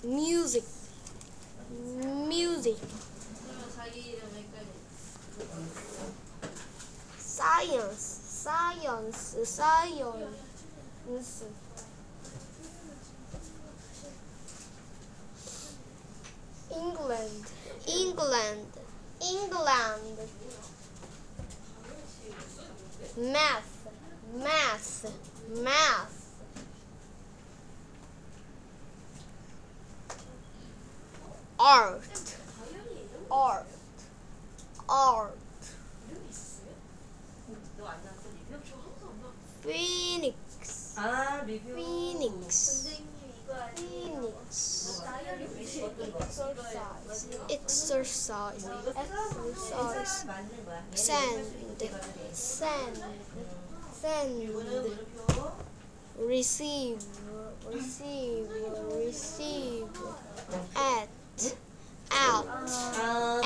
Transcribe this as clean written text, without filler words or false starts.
music, music, science, science, science, England, England, England, math, math, math, art, art, art, Phoenix, Phoenix, Phoenix, exercise, exercise, sand, sand, sand, receive, receive, receive, at, out,